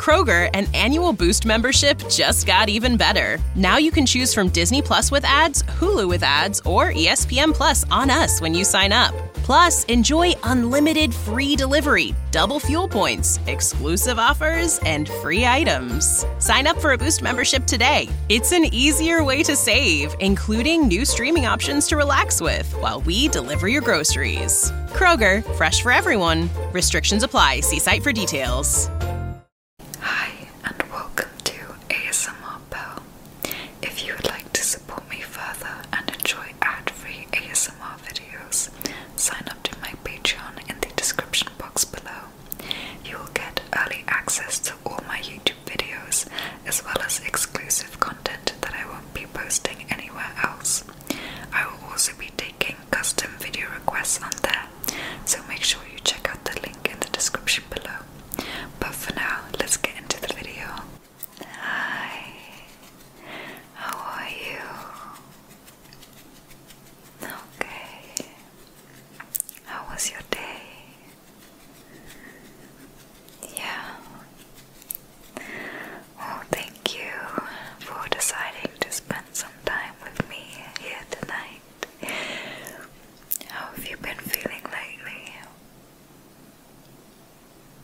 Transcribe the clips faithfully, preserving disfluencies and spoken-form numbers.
Kroger, an annual Boost membership just got even better. Now you can choose from Disney Plus with ads, Hulu with ads, or E S P N Plus on us when you sign up. Plus, enjoy unlimited free delivery, double fuel points, exclusive offers, and free items. Sign up for a Boost membership today. It's an easier way to save, including new streaming options to relax with while we deliver your groceries. Kroger, fresh for everyone. Restrictions apply. See site for details. Hi, and welcome to A S M R Bell. If you would like to support me further and enjoy ad-free A S M R videos, sign up to my Patreon in the description box below. You will get early access to all my YouTube videos, as well as exclusive content that I won't be posting anywhere else. I will also be taking custom video requests on there, so make sure you check out the link in the description below. But for now, let's get into the video. Hi, how are you? Okay, how was your day? Yeah. Well, thank you for deciding to spend some time with me here tonight. How have you been feeling lately?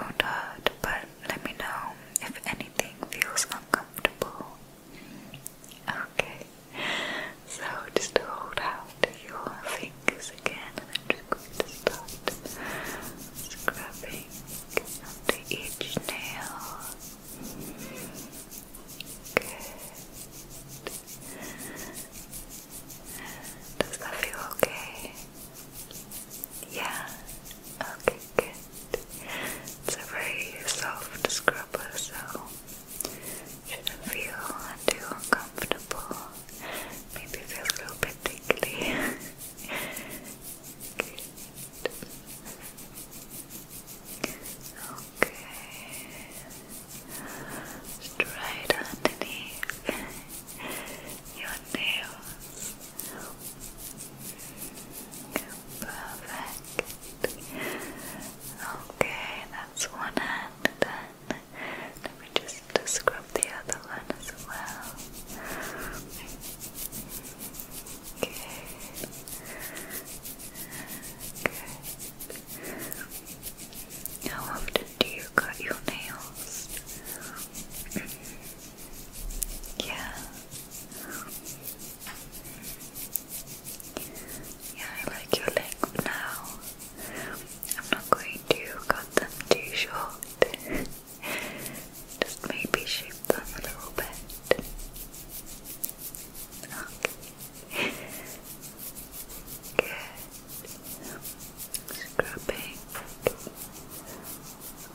won't hurt, but let me know if anything feels uncomfortable. Okay, so just hold out your fingers again, and I'm just going to start scrubbing under each nail. Good. Does that feel okay? Yeah? Okay, good. It's a very soft scrubber, so shouldn't feel too uncomfortable. Maybe feel a little bit tickly. Good. Okay. Straight underneath your nails. Perfect. Okay, that's one hand done. Let me just scrub the other one as well. Okay. Good. How often do you cut your nails? Yeah. Yeah, I like your length now. I'm not going to cut them too short. Just maybe shape them a little bit. Okay. Good. Scrubbing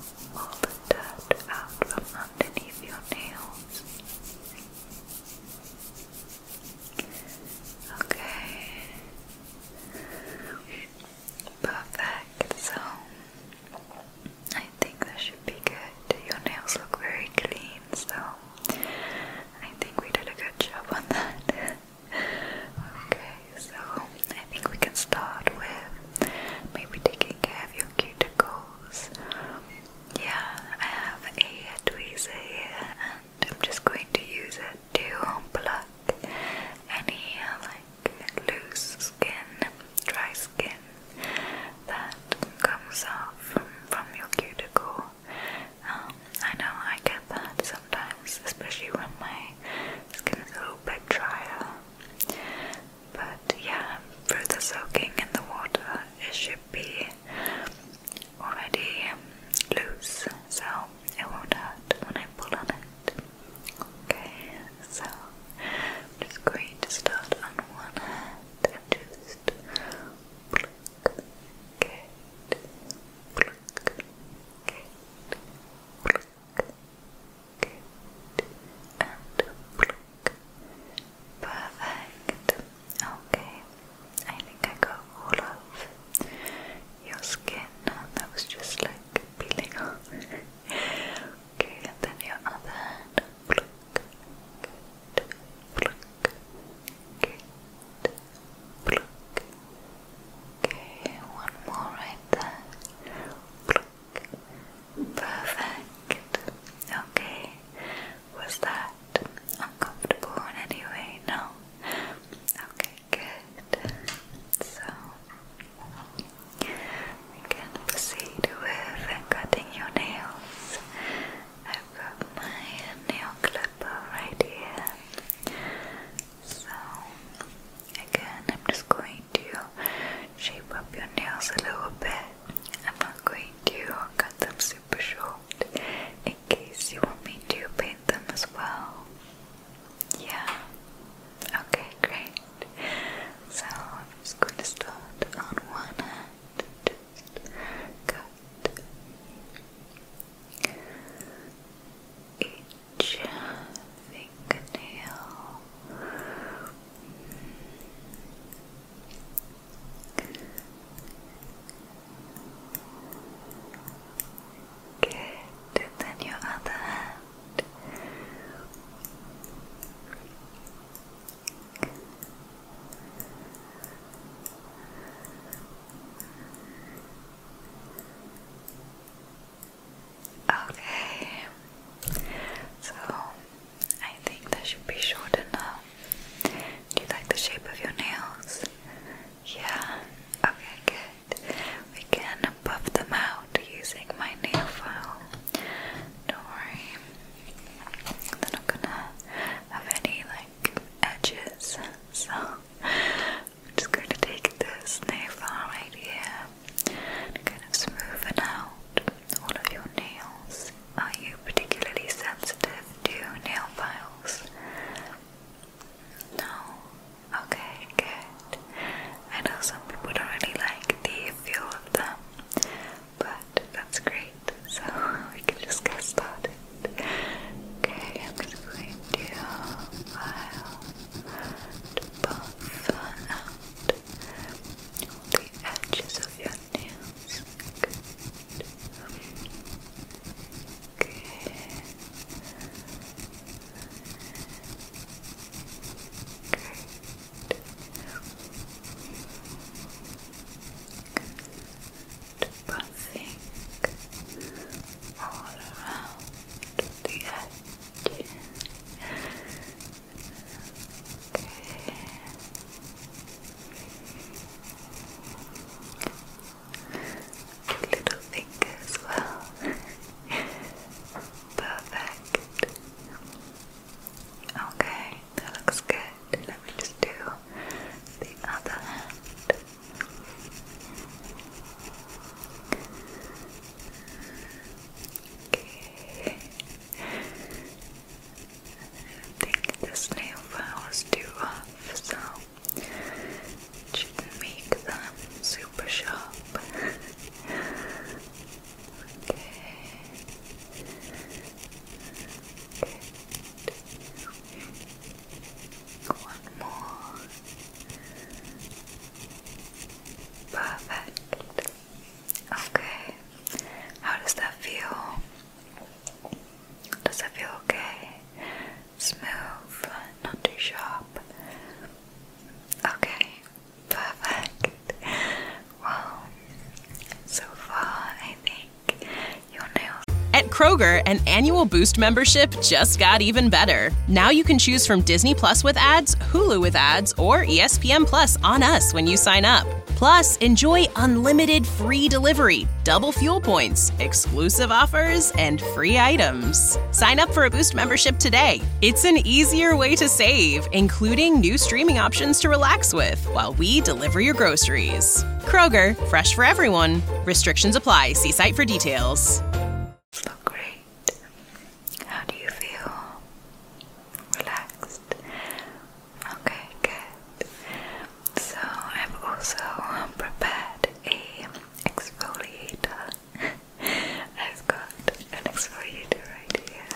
Kroger, an annual Boost membership just got even better. Now you can choose from Disney Plus with ads, Hulu with ads, or E S P N Plus on us when you sign up. Plus, enjoy unlimited free delivery, double fuel points, exclusive offers, and free items. Sign up for a Boost membership today. It's an easier way to save, including new streaming options to relax with while we deliver your groceries. Kroger, fresh for everyone. Restrictions apply. See site for details. Look great. How do you feel? Relaxed? Okay, good. So I've also prepared a exfoliator. I've got an exfoliator right here.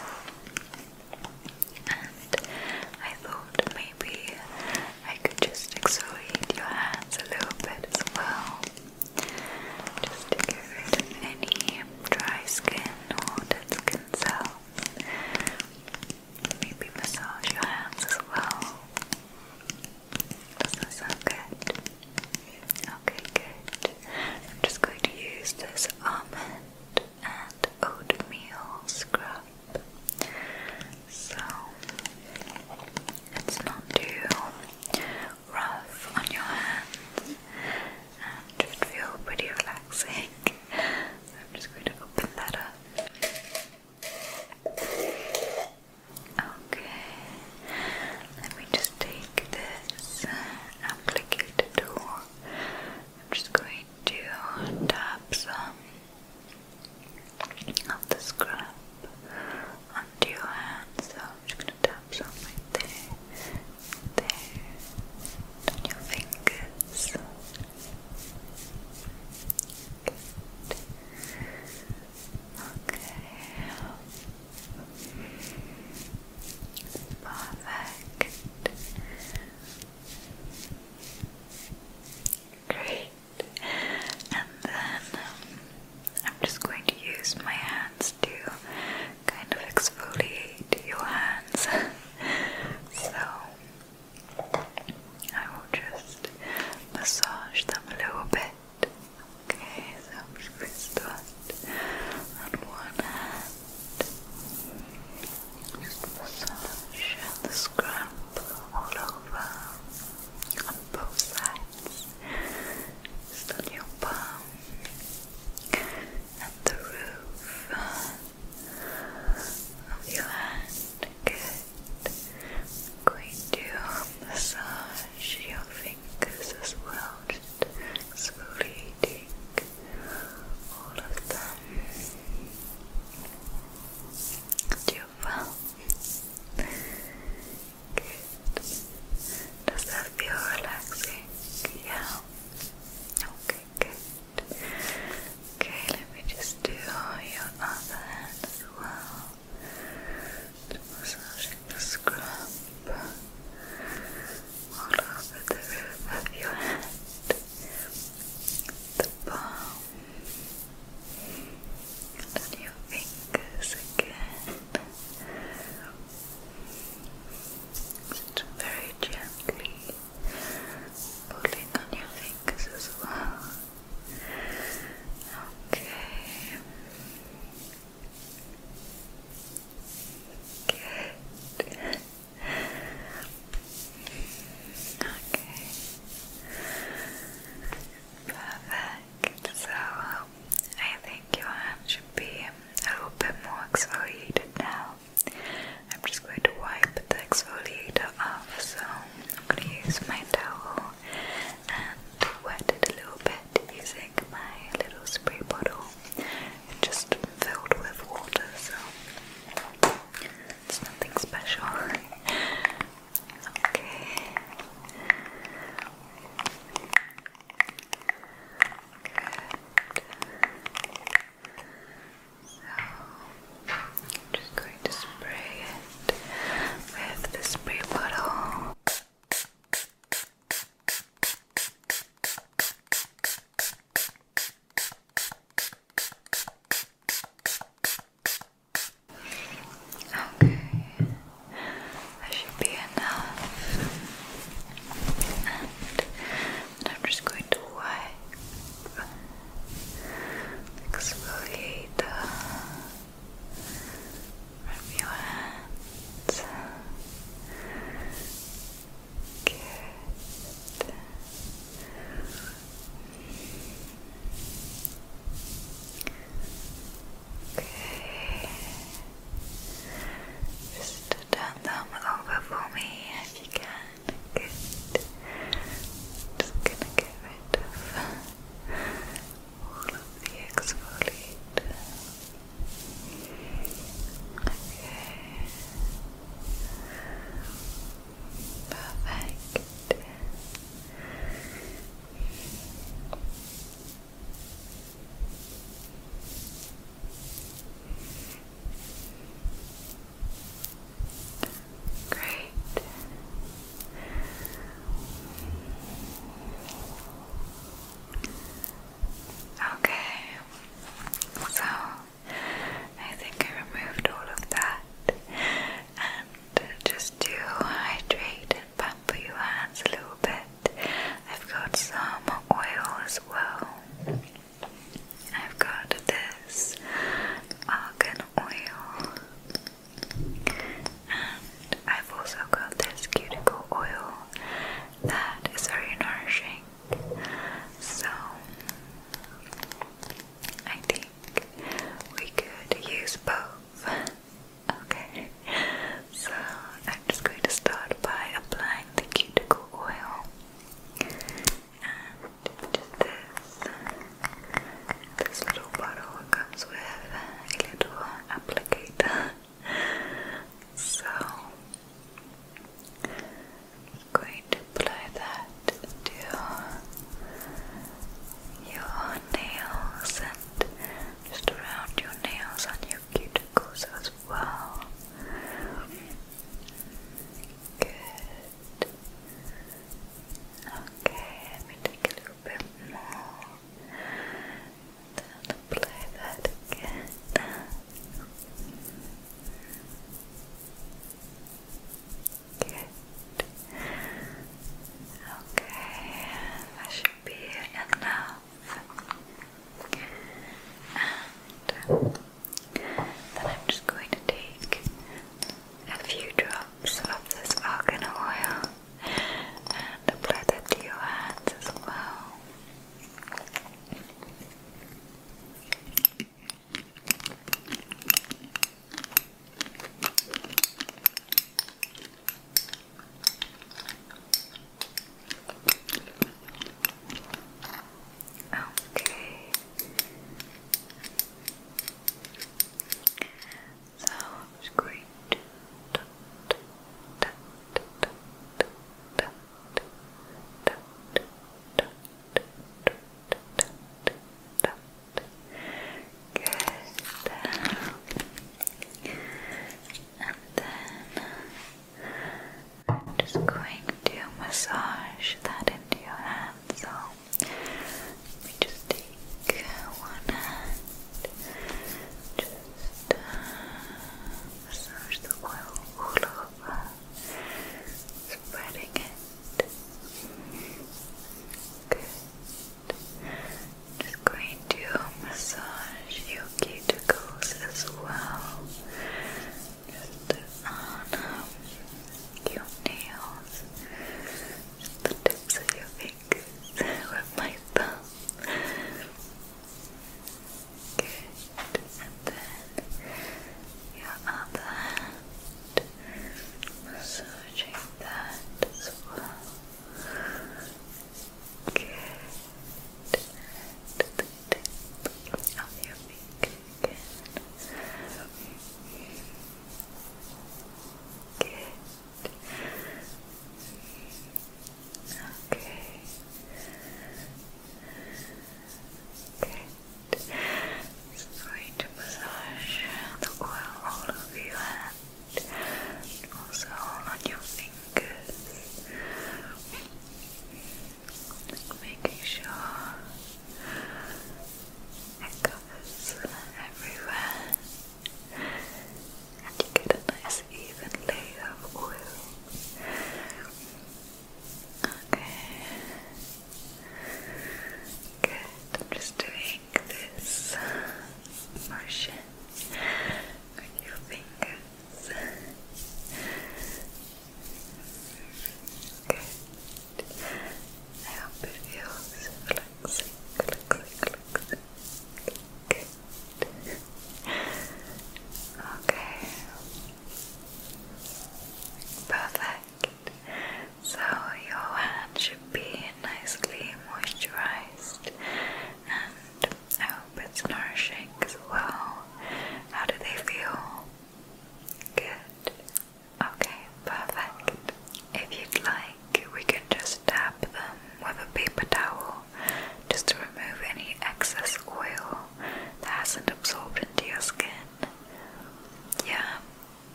And I thought maybe I could just exfoliate your hands a little bit as well. Just to get rid of any dry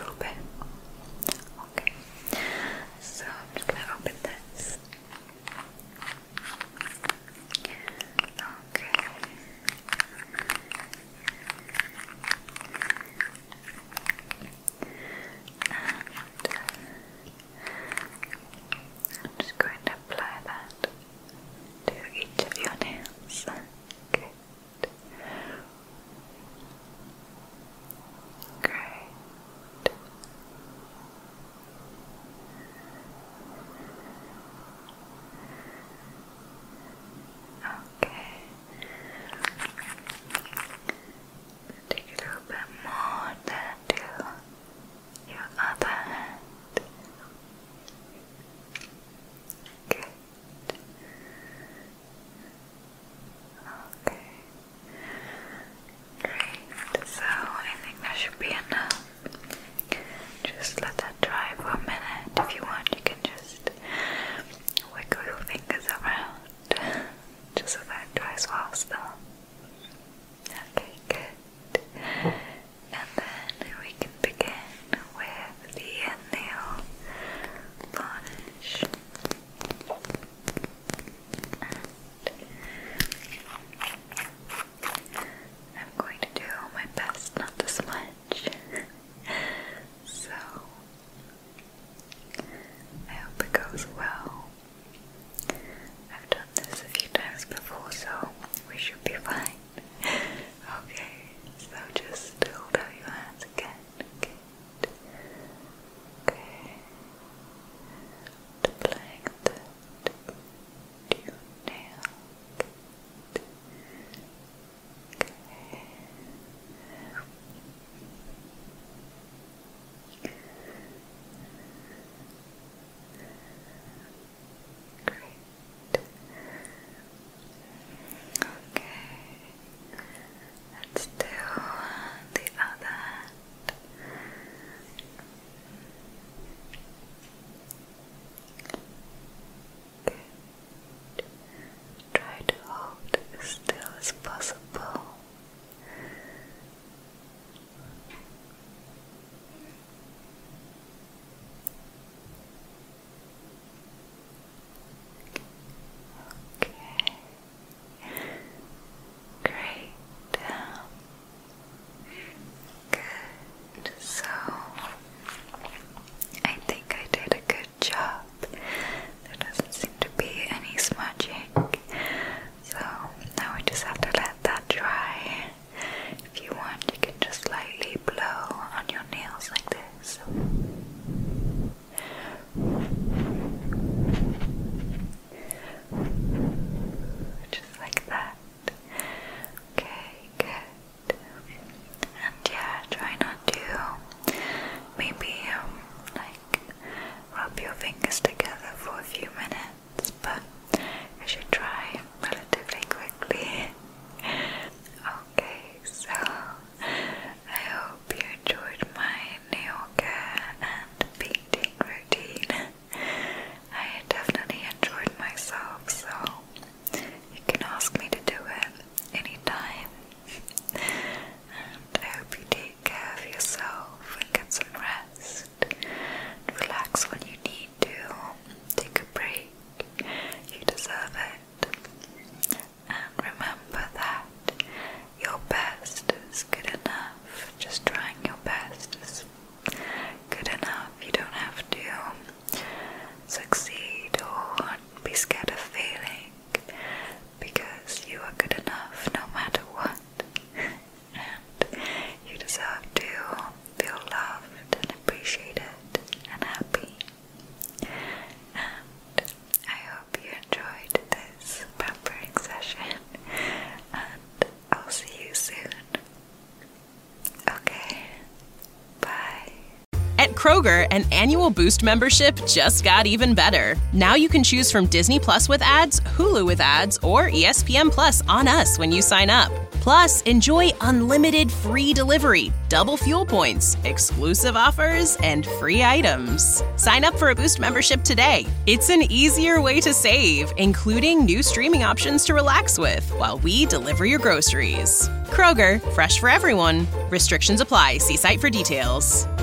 little bit. Okay, so I'm just gonna open this. Okay. And I'm just going to apply that to each of your nails. Good. Great. Okay. Take a little bit more then to your other hand. Good. Okay. Great. So I think that should be enough. Just let that dry for a minute. If you want, you can just wiggle your fingers around just so that it dries faster. Okay, good. And then we can begin with the nail varnish. I'm going to do my best not to smudge. So I hope it goes well. I've done this a few times before, so we should be fine. Okay, so just hold out your hands again. Good. Okay. Applying that to your nail. Good. Okay. Great. Okay. Let's do the other hand. Good. Try to hold as still as possible. Okay. Great. Good. So I think I did a good job. There doesn't seem to be any smudging. So now we just have to let that dry. If you want, you can just lightly blow on your nails like this. Just like that. Okay, good. And yeah, try not to maybe um, like rub your fingers together for a few minutes, but you should try relatively quickly. Okay, so I hope you enjoyed my nail care and painting routine. I definitely enjoyed myself, so you can ask me to do it anytime. And I hope you take care of yourself and get some rest. Relax when you need to. Take a break. You deserve it. And remember that your best is good enough. Just trying your best is good enough. You don't have to succeed or be scared of failing, because you are good enough no matter what. And you deserve to feel loved and appreciated and happy. And I hope you enjoyed this pampering session, and I'll see you soon. Okay, bye. At Kroger, an annual Boost membership just got even better. Now you can choose from Disney Plus with ads, Hulu with ads, or E S P N Plus on us when you sign up. Plus, enjoy unlimited free delivery, double fuel points, exclusive offers, and free items. Sign up for a Boost membership today. It's an easier way to save, including new streaming options to relax with while we deliver your groceries. Kroger, fresh for everyone. Restrictions apply. See site for details.